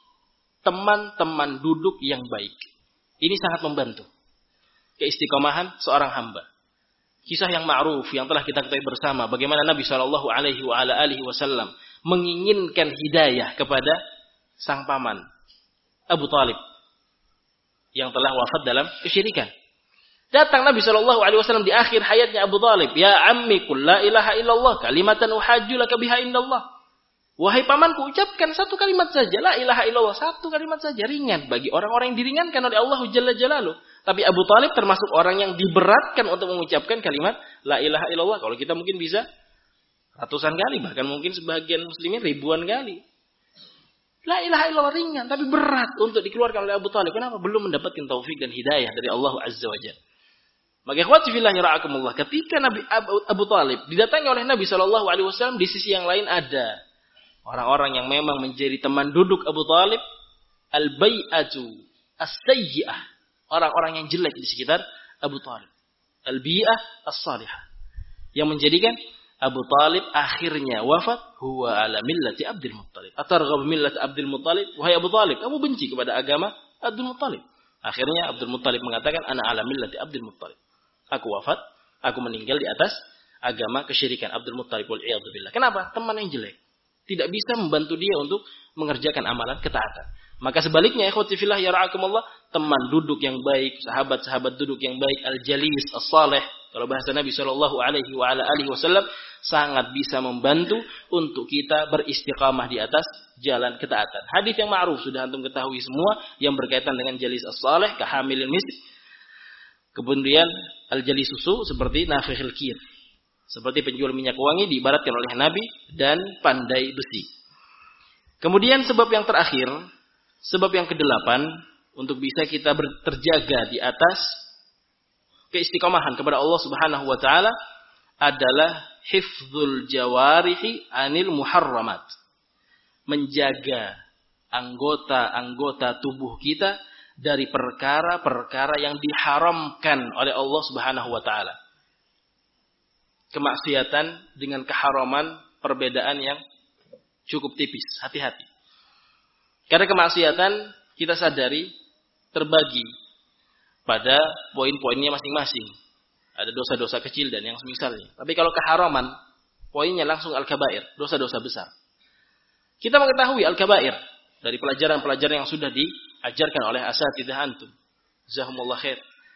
teman-teman duduk yang baik. Ini sangat membantu keistiqomahan seorang hamba. Kisah yang ma'ruf yang telah kita ketahui bersama bagaimana Nabi sallallahu alaihi wasallam menginginkan hidayah kepada sang paman Abu Talib yang telah wafat dalam kesyirikan. Datang Nabi SAW di akhir hayatnya Abu Talib, ya ammi qul la ilaha illallah kalimatan uhajju laka biha indallah. Wahai pamanku, ucapkan satu kalimat saja, la ilaha illallah, satu kalimat saja, ringan bagi orang-orang yang diringankan oleh Allah Jalla Jalaluh. Tapi Abu Talib termasuk orang yang diberatkan untuk mengucapkan kalimat la ilaha illallah. Kalau kita mungkin bisa ratusan kali, bahkan mungkin sebagian muslimin ribuan kali. La ilaha illallah ringan, tapi berat untuk dikeluarkan oleh Abu Talib. Kenapa? Belum mendapatkan taufik dan hidayah dari Allah Azza wa Jalla. Maka ikhwati fillah ra'akumullah, ketika Nabi Abu Talib didatangi oleh Nabi SAW, di sisi yang lain ada orang-orang yang memang menjadi teman duduk Abu Talib, al-bai'atu as-sayyi'ah, orang-orang yang jelek di sekitar Abu Talib. Al-bi'ah as-salihah, yang menjadikan Abu Talib akhirnya wafat, huwa ala millati Abdul Muttalib. Atarghab millati Abdul Muttalib? Wahai Abu Talib, kamu benci kepada agama Abdul Muttalib. Akhirnya Abdul Muttalib mengatakan, ana ala millati Abdul Muttalib. Aku wafat, aku meninggal di atas agama kesyirikan Abdul Muttalib wal iyad billah. Kenapa? Teman yang jelek. Tidak bisa membantu dia untuk mengerjakan amalan ketaatan. Maka sebaliknya, ikhwati fillah ya ra'akumullah, teman duduk yang baik, sahabat-sahabat duduk yang baik, al-jalis, as-salih, kalau bahasa Nabi sallallahu alaihi wasallam, sangat bisa membantu untuk kita beristiqamah di atas jalan ketaatan. Hadis yang ma'ruf sudah antum ketahui semua yang berkaitan dengan jalis as-salih, kahamilil misk. Kemudian al-jalis susu seperti nafikhil kir. Seperti penjual minyak wangi diibaratkan oleh Nabi dan pandai besi. Kemudian sebab yang terakhir, sebab yang kedelapan untuk bisa kita terjaga di atas keistiqomahan kepada Allah Subhanahu wa taala adalah hifdzul jawarihi anil muharramat. Menjaga anggota-anggota tubuh kita dari perkara-perkara yang diharamkan oleh Allah Subhanahu wa taala. Kemaksiatan dengan keharaman perbedaan yang cukup tipis, hati-hati. Karena kemaksiatan kita sadari terbagi pada poin-poinnya masing-masing. Ada dosa-dosa kecil dan yang semisalnya. Tapi kalau keharaman, poinnya langsung al-kabair, dosa-dosa besar. Kita mengetahui al-kabair dari pelajaran-pelajaran yang sudah diajarkan oleh asatidzah antum. Jazakumullah khair.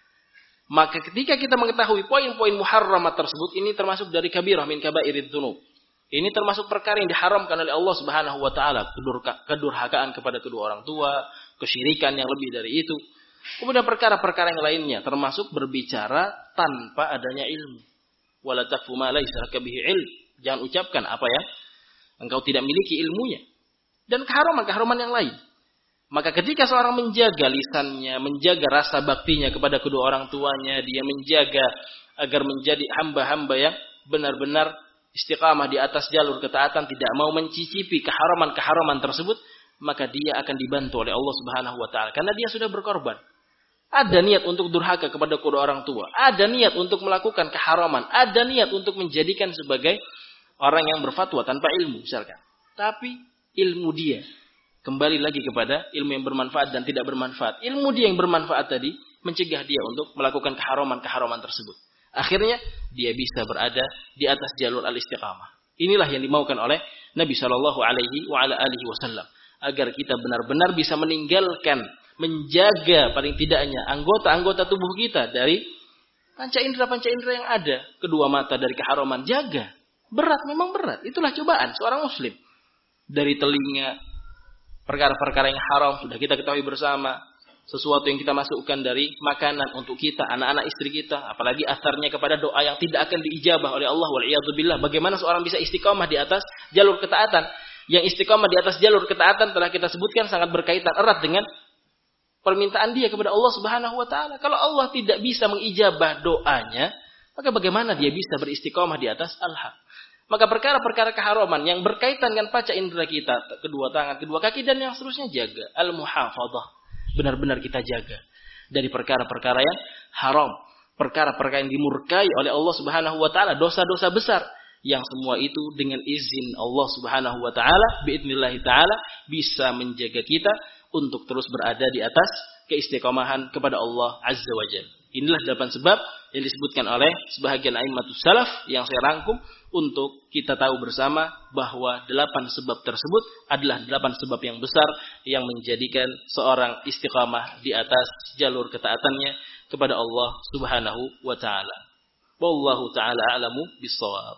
Maka ketika kita mengetahui poin-poin muharramat tersebut, ini termasuk dari kabirah min kabairid dzunub. Ini termasuk perkara yang diharamkan oleh Allah Subhanahu wa taala, kedurhakaan kepada kedua orang tua, kesyirikan yang lebih dari itu. Kemudian perkara-perkara yang lainnya termasuk berbicara tanpa adanya ilmu. Wala taqfu ma laysa laka bihi ilm. Jangan ucapkan apa yang engkau tidak miliki ilmunya. Dan keharaman-keharaman yang lain. Maka ketika seorang menjaga lisannya, menjaga rasa baktinya kepada kedua orang tuanya, dia menjaga agar menjadi hamba-hamba yang benar-benar istiqamah di atas jalur ketaatan, tidak mau mencicipi keharaman-keharaman tersebut, maka dia akan dibantu oleh Allah Subhanahu wa taala karena dia sudah berkorban. Ada niat untuk durhaka kepada kedua orang tua, ada niat untuk melakukan keharaman, ada niat untuk menjadikan sebagai orang yang berfatwa tanpa ilmu misalkan. Tapi ilmu dia kembali lagi kepada ilmu yang bermanfaat dan tidak bermanfaat. Ilmu dia yang bermanfaat tadi mencegah dia untuk melakukan keharaman-keharaman tersebut. Akhirnya dia bisa berada di atas jalur al-istiqamah. Inilah yang dimaukan oleh Nabi Shallallahu Alaihi Wasallam agar kita benar-benar bisa meninggalkan, menjaga paling tidaknya anggota-anggota tubuh kita dari panca indera yang ada. Kedua mata dari keharaman, jaga. Berat, memang berat. Itulah cobaan seorang muslim. Dari telinga, perkara-perkara yang haram sudah kita ketahui bersama. Sesuatu yang kita masukkan dari makanan untuk kita, anak-anak, istri kita. Apalagi asarnya kepada doa yang tidak akan diijabah oleh Allah. Wal'iyadzubillah. Bagaimana seorang bisa istiqamah di atas jalur ketaatan. Yang istiqamah di atas jalur ketaatan telah kita sebutkan sangat berkaitan erat dengan permintaan dia kepada Allah Subhanahu wa taala. Kalau Allah tidak bisa mengijabah doanya, maka bagaimana dia bisa beristiqamah di atas al-haq? Maka perkara-perkara keharaman yang berkaitan dengan panca indera kita, kedua tangan, kedua kaki dan yang seterusnya, jaga. Al-muhafadzah. Benar-benar kita jaga dari perkara-perkara yang haram, perkara-perkara yang dimurkai oleh Allah Subhanahu wa taala, dosa-dosa besar yang semua itu dengan izin Allah Subhanahu wa taala, biidznillah taala bisa menjaga kita untuk terus berada di atas keistiqomahan kepada Allah Azza wa Jalla. Inilah 8 sebab yang disebutkan oleh sebahagian a'immatus salaf yang saya rangkum untuk kita tahu bersama bahwa 8 sebab tersebut adalah 8 sebab yang besar yang menjadikan seorang istiqamah di atas jalur ketaatannya kepada Allah Subhanahu wa taala. Wallahu taala a'lamu bis-shawab.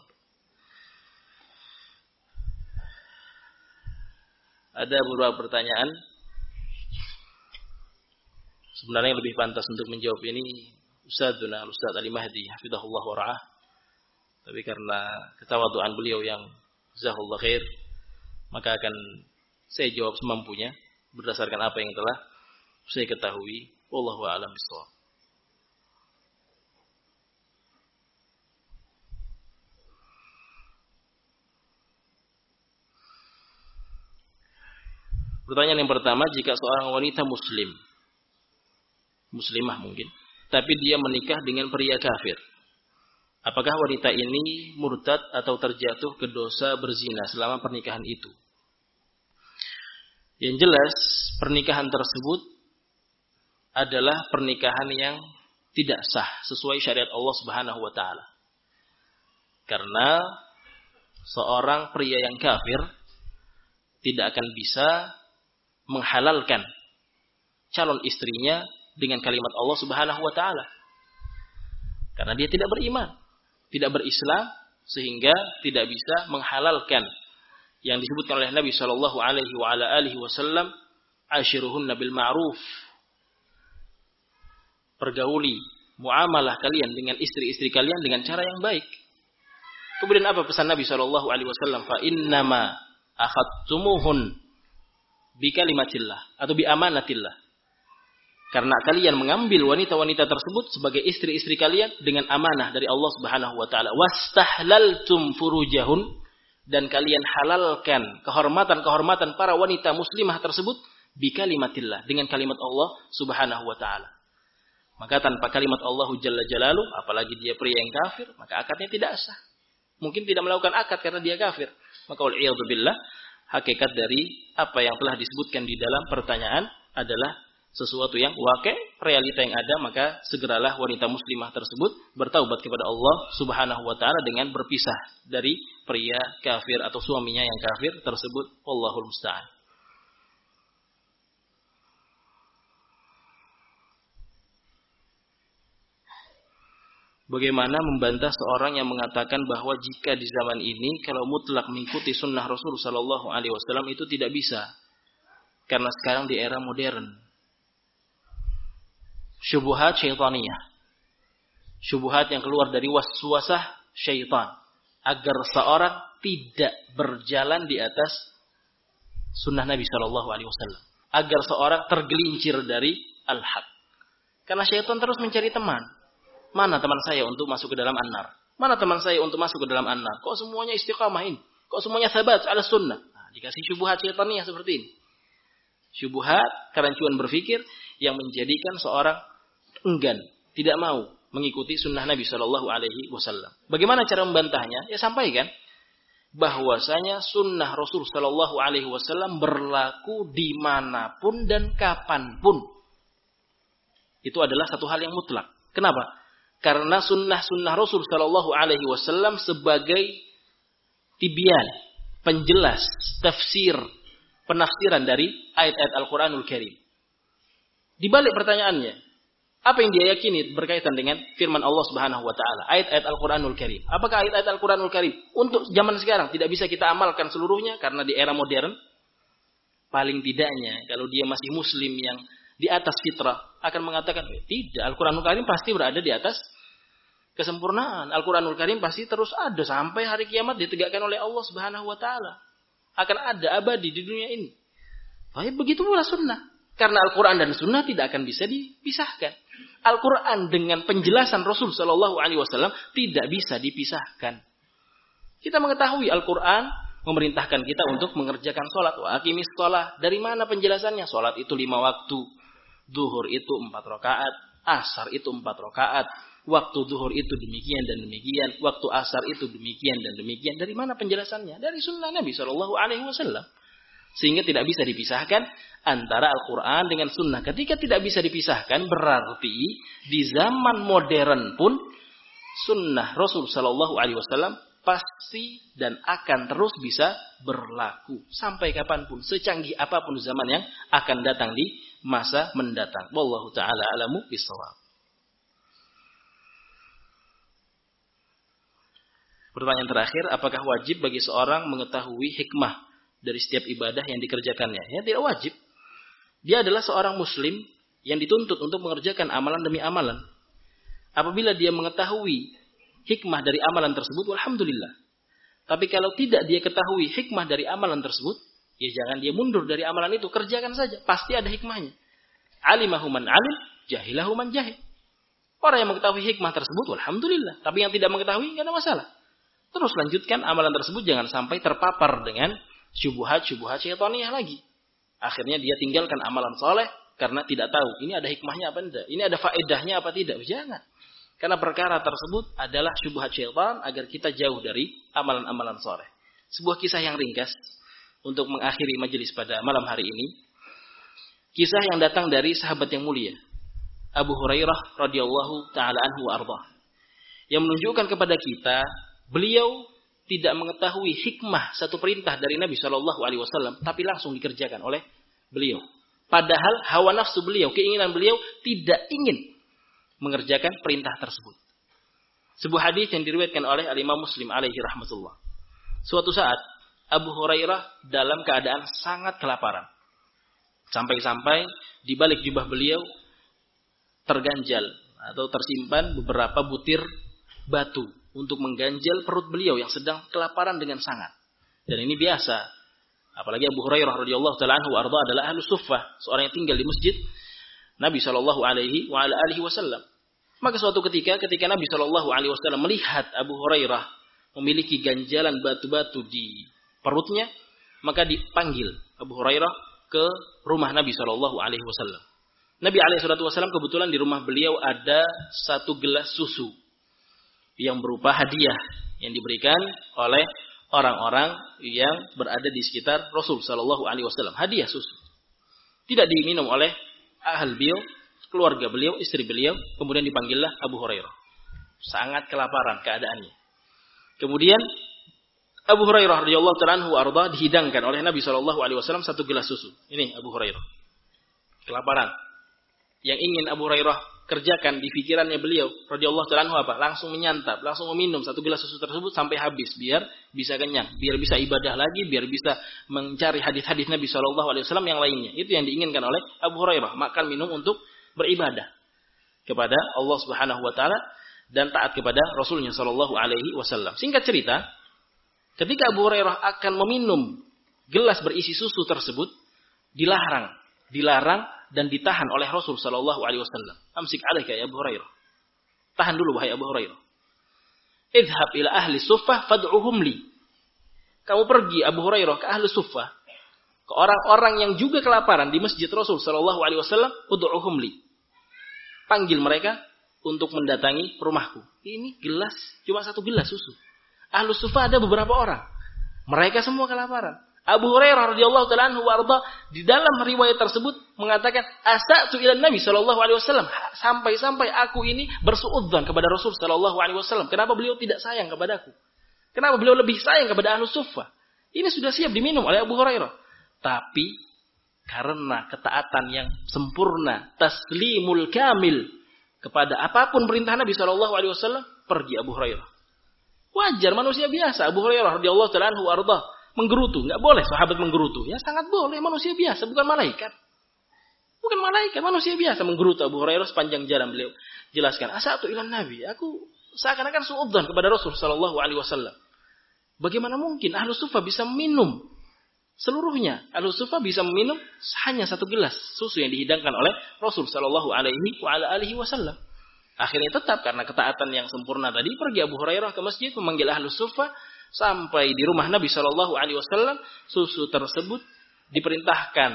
Ada beberapa pertanyaan. Sebenarnya lebih pantas untuk menjawab ini Ustaz Ali Mahdi hafizahullah wa ra'ah. Tapi karena ketawaduan beliau yang jazakallahu khair, maka akan saya jawab semampunya berdasarkan apa yang telah saya ketahui. Wallahu a'lam bishawab. Pertanyaan yang pertama, jika seorang wanita muslimah mungkin, tapi dia menikah dengan pria kafir, apakah wanita ini murtad atau terjatuh ke dosa berzina selama pernikahan itu? Yang jelas, pernikahan tersebut adalah pernikahan yang tidak sah sesuai syariat Allah Subhanahu wa taala. Karena seorang pria yang kafir tidak akan bisa menghalalkan calon istrinya dengan kalimat Allah Subhanahu wa taala. Karena dia tidak beriman, tidak berislam, sehingga tidak bisa menghalalkan yang disebutkan oleh Nabi sallallahu alaihi wasallam, ashiruhunna bil ma'ruf. Pergauli, muamalah kalian dengan istri-istri kalian dengan cara yang baik. Kemudian apa pesan Nabi sallallahu alaihi wasallam? Fa innama akhadtumuhun bi kalimatillah atau bi amanatillah. Karena kalian mengambil wanita-wanita tersebut sebagai istri-istri kalian dengan amanah dari Allah Subhanahu wa taala. Wastahlaltum furujahun, dan kalian halalkan kehormatan-kehormatan para wanita muslimah tersebut bi kalimatillah, dengan kalimat Allah Subhanahu wa taala. Maka tanpa kalimat Allah Jalla Jalaluh, apalagi dia pria yang kafir, maka akadnya tidak sah. Mungkin tidak melakukan akad karena dia kafir. Maka wal'iyadzubillah, hakikat dari apa yang telah disebutkan di dalam pertanyaan adalah sesuatu yang wakil, realita yang ada, maka segeralah wanita muslimah tersebut bertaubat kepada Allah Subhanahu wa taala dengan berpisah dari pria kafir atau suaminya yang kafir tersebut. Wallahul musta'an. Bagaimana membantah seorang yang mengatakan bahwa jika di zaman ini kalau mutlak mengikuti sunnah Rasul sallallahu alaihi wasallam itu tidak bisa. Karena sekarang di era modern. Syubhat syaitaniyah. Syubhat yang keluar dari waswasah syaitan agar seorang tidak berjalan di atas sunnah Nabi sallallahu alaihi wasallam. Agar seorang tergelincir dari al-haq. Karena syaitan terus mencari teman. Mana teman saya untuk masuk ke dalam an-nar? Mana teman saya untuk masuk ke dalam an-nar? Kok semuanya istiqamah ini? Kok semuanya sabat ala sunnah? Nah, dikasih syubhat syaitaniyah seperti ini. Syubhat, kerancuan berfikir yang menjadikan seorang enggan, tidak mau mengikuti sunnah Nabi Shallallahu Alaihi Wasallam. Bagaimana cara membantahnya? Ya sampaikan bahwasanya sunnah Rasul Shallallahu Alaihi Wasallam berlaku dimanapun dan kapanpun. Itu adalah satu hal yang mutlak. Kenapa? Karena sunnah Rasul Shallallahu Alaihi Wasallam sebagai tibyan, penjelas, tafsir, penafsiran dari ayat-ayat Al-Quranul Karim. Di balik pertanyaannya, apa yang dia yakini berkaitan dengan firman Allah Subhanahu Wa Taala, ayat-ayat Al-Quranul Karim? Apakah ayat-ayat Al-Quranul Karim untuk zaman sekarang tidak bisa kita amalkan seluruhnya karena di era modern? Paling tidaknya, kalau dia masih Muslim yang di atas fitrah akan mengatakan tidak, Al-Quranul Karim pasti berada di atas kesempurnaan. Al-Quranul Karim pasti terus ada sampai hari kiamat ditegakkan oleh Allah Subhanahu Wa Taala. Akan ada abadi di dunia ini. Baik, begitu pula sunnah. Karena Al-Quran dan sunnah tidak akan bisa dipisahkan. Al-Quran dengan penjelasan Rasul Sallallahu Alaihi Wasallam tidak bisa dipisahkan. Kita mengetahui Al-Quran memerintahkan kita untuk mengerjakan sholat. Wa aqimis sholat. Dari mana penjelasannya? Sholat itu 5 waktu. Duhur itu 4 rakaat. Asar itu 4 rakaat. Waktu duhur itu demikian dan demikian. Waktu asar itu demikian dan demikian. Dari mana penjelasannya? Dari sunnah Nabi Shallallahu Alaihi Wasallam. Sehingga tidak bisa dipisahkan antara Al-Quran dengan sunnah. Ketika tidak bisa dipisahkan, berarti di zaman modern pun sunnah Rasul Shallallahu Alaihi Wasallam pasti dan akan terus bisa berlaku sampai kapanpun, secanggih apapun zaman yang akan datang di masa mendatang. Wallahu taala alamu bissawab. Pertanyaan terakhir, apakah wajib bagi seorang mengetahui hikmah dari setiap ibadah yang dikerjakannya? Ya, tidak wajib. Dia adalah seorang muslim yang dituntut untuk mengerjakan amalan demi amalan. Apabila dia mengetahui hikmah dari amalan tersebut, alhamdulillah. Tapi kalau tidak dia ketahui hikmah dari amalan tersebut, ya jangan dia mundur dari amalan itu, kerjakan saja. Pasti ada hikmahnya. Alimahu man alim, jahilahu man jahil. Orang yang mengetahui hikmah tersebut, alhamdulillah. Tapi yang tidak mengetahui, tidak ada masalah. Terus lanjutkan amalan tersebut, jangan sampai terpapar dengan syubhat-syubhat syaitaniyah lagi. Akhirnya dia tinggalkan amalan soleh karena tidak tahu ini ada hikmahnya apa tidak, ini ada faedahnya apa tidak. Jangan. Karena perkara tersebut adalah syubhat syaitan agar kita jauh dari amalan-amalan soleh. Sebuah kisah yang ringkas untuk mengakhiri majelis pada malam hari ini. Kisah yang datang dari sahabat yang mulia, Abu Hurairah radhiyallahu taala anhu wa ardhah. Yang menunjukkan kepada kita beliau tidak mengetahui hikmah satu perintah dari Nabi Shallallahu Alaihi Wasallam, tapi langsung dikerjakan oleh beliau. Padahal hawa nafsu beliau, keinginan beliau tidak ingin mengerjakan perintah tersebut. Sebuah hadis yang diriwayatkan oleh Al-Imam Muslim alaihi rahmatullah. Suatu saat Abu Hurairah dalam keadaan sangat kelaparan. Sampai-sampai di balik jubah beliau terganjal atau tersimpan beberapa butir batu untuk mengganjal perut beliau yang sedang kelaparan dengan sangat. Dan ini biasa. Apalagi Abu Hurairah radhiyallahu taala anhu arda adalah ahlu suffah, seorang yang tinggal di masjid Nabi sallallahu alaihi wasallam. Maka suatu ketika Nabi sallallahu alaihi wasallam melihat Abu Hurairah memiliki ganjalan batu-batu di perutnya, maka dipanggil Abu Hurairah ke rumah Nabi sallallahu alaihi wasallam. Nabi alaihi wasallam kebetulan di rumah beliau ada 1 gelas susu yang berupa hadiah yang diberikan oleh orang-orang yang berada di sekitar Rasul sallallahu alaihi wasallam. Hadiah susu. Tidak diminum oleh beliau, keluarga beliau, istri beliau, kemudian dipanggillah Abu Hurairah. Sangat kelaparan keadaannya. Kemudian Abu Hurairah radhiyallahu ta'ala anhu arda dihidangkan oleh Nabi SAW satu gelas susu. Ini Abu Hurairah. Kelaparan. Yang ingin Abu Hurairah kerjakan di pikirannya beliau radhiyallahu ta'ala anhu apa? Langsung menyantap, langsung meminum satu gelas susu tersebut sampai habis biar bisa kenyang, biar bisa ibadah lagi, biar bisa mencari hadis-hadis Nabi SAW yang lainnya. Itu yang diinginkan oleh Abu Hurairah, makan minum untuk beribadah kepada Allah Subhanahu wa taala dan taat kepada Rasulnya sallallahu alaihi wasallam. Singkat cerita, ketika Abu Hurairah akan meminum gelas berisi susu tersebut, dilarang dan ditahan oleh Rasul sallallahu alaihi wasallam. Amsik alaika ya Abu Hurairah. Tahan dulu wahai Abu Hurairah. Idhhab ila ahli suffah fad'uhum li. Kamu pergi Abu Hurairah ke ahli suffah, ke orang-orang yang juga kelaparan di masjid Rasul sallallahu alaihi wasallam, ud'uhum li. Panggil mereka untuk mendatangi rumahku. Ini gelas, cuma satu gelas susu. Ahli suffah ada beberapa orang. Mereka semua kelaparan. Abu Hurairah radhiyallahu ta'ala anhu warda di dalam riwayat tersebut mengatakan asa'tu ila Nabi sallallahu alaihi wasallam, sampai-sampai aku ini bersuudzon kepada Rasul sallallahu alaihi wasallam. Kenapa beliau tidak sayang kepadaku? Kenapa beliau lebih sayang kepada ahlu suffah? Ini sudah siap diminum oleh Abu Hurairah. Tapi karena ketaatan yang sempurna, taslimul kamil kepada apapun perintah Nabi sallallahu alaihi wasallam, pergi Abu Hurairah. Wajar, manusia biasa. Abu Hurairah radhiyallahu ta'ala anhu warda menggerutu, enggak boleh sahabat menggerutu. Ya sangat boleh, manusia biasa, bukan malaikat. Bukan malaikat, manusia biasa menggerutu. Abu Hurairah sepanjang jalan beliau jelaskan, asa'tu ilan Nabi, aku seakan-akan suudzon kepada Rasul sallallahu alaihi wasallam. Bagaimana mungkin ahlu suffah bisa minum seluruhnya? Ahlu suffah bisa meminum hanya satu gelas susu yang dihidangkan oleh Rasul sallallahu alaihi wasallam. Akhirnya tetap karena ketaatan yang sempurna tadi, pergi Abu Hurairah ke masjid memanggil ahlu suffah. Sampai di rumah Nabi Shallallahu Alaihi Wasallam, susu tersebut diperintahkan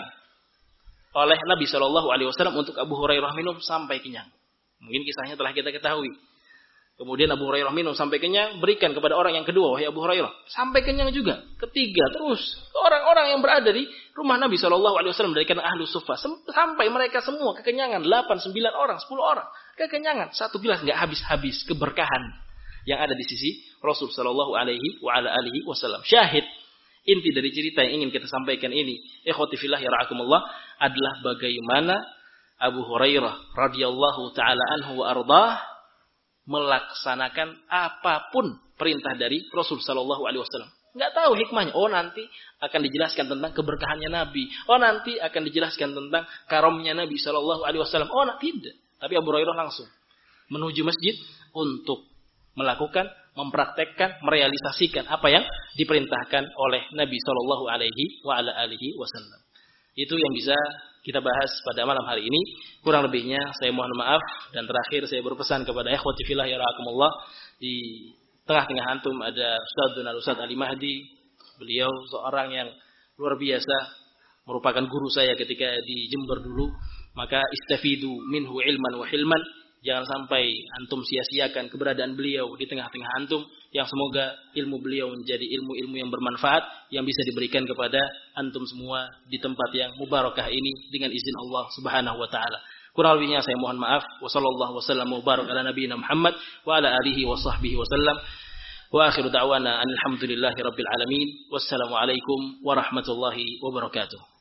oleh Nabi Shallallahu Alaihi Wasallam untuk Abu Hurairah minum sampai kenyang. Mungkin kisahnya telah kita ketahui. Kemudian Abu Hurairah minum sampai kenyang, berikan kepada orang yang kedua, wahai Abu Hurairah, sampai kenyang juga. Ketiga, terus orang-orang yang berada di rumah Nabi Shallallahu Alaihi Wasallam dari kalangan ahlu suffah sampai mereka semua kekenyangan, 8, 9 orang, 10 orang kekenyangan, satu gelas nggak habis-habis, keberkahan yang ada di sisi Rasul sallallahu alaihi wasallam. Syahid inti dari cerita yang ingin kita sampaikan ini, ikhwati fillah ya ra'akumullah, adalah bagaimana Abu Hurairah radhiyallahu taala anhu wa ardah melaksanakan apapun perintah dari Rasul sallallahu alaihi wasallam. Enggak tahu hikmahnya. Oh, nanti akan dijelaskan tentang keberkahannya Nabi. Oh, nanti akan dijelaskan tentang karamnya Nabi sallallahu alaihi wasallam. Oh, tidak. Tapi Abu Hurairah langsung menuju masjid untuk melakukan, mempraktekkan, merealisasikan apa yang diperintahkan oleh Nabi Shallallahu Alaihi Wasallam. Itu yang bisa kita bahas pada malam hari ini. Kurang lebihnya saya mohon maaf, dan terakhir saya berpesan kepada ikhwati fillah ya rahakumullah, di tengah-tengah antum ada Ustaz Ali Mahdi. Beliau seorang yang luar biasa, merupakan guru saya ketika di Jember dulu. Maka istafidu minhu ilman wa hilman. Jangan sampai antum sia-siakan keberadaan beliau di tengah-tengah antum, yang semoga ilmu beliau menjadi ilmu-ilmu yang bermanfaat yang bisa diberikan kepada antum semua di tempat yang mubarakah ini dengan izin Allah Subhanahu wa taala. Kurang lebihnya saya mohon maaf. Wassallallahu wasallam wa barak ala nabiyina Muhammad wa ala alihi wa sahbihi wasallam. Wa akhiru da'wana alhamdulillahi rabbil alamin. Wassalamu alaikum warahmatullahi wabarakatuh.